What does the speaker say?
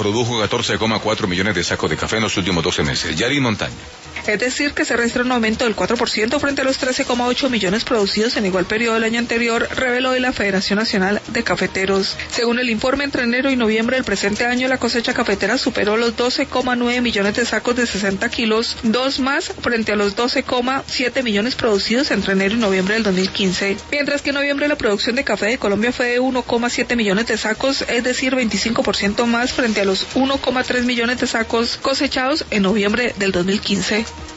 produjo 14,4 millones de sacos de café en los últimos 12 meses. Yarin Montaña. Es decir, que se registra un aumento del 4% frente a los 13,8 millones producidos en igual periodo del año anterior, reveló hoy la Federación Nacional de Cafeteros. Según el informe, entre enero y noviembre del presente año, la cosecha cafetera superó los 12,9 millones de sacos de 60 kilos, dos más frente a los 12,7 millones producidos entre enero y noviembre del 2015. Mientras que en noviembre la producción de café de Colombia fue de 1,7 millones de sacos, es decir, 25% más frente a los 1,3 millones de sacos cosechados en noviembre del 2015.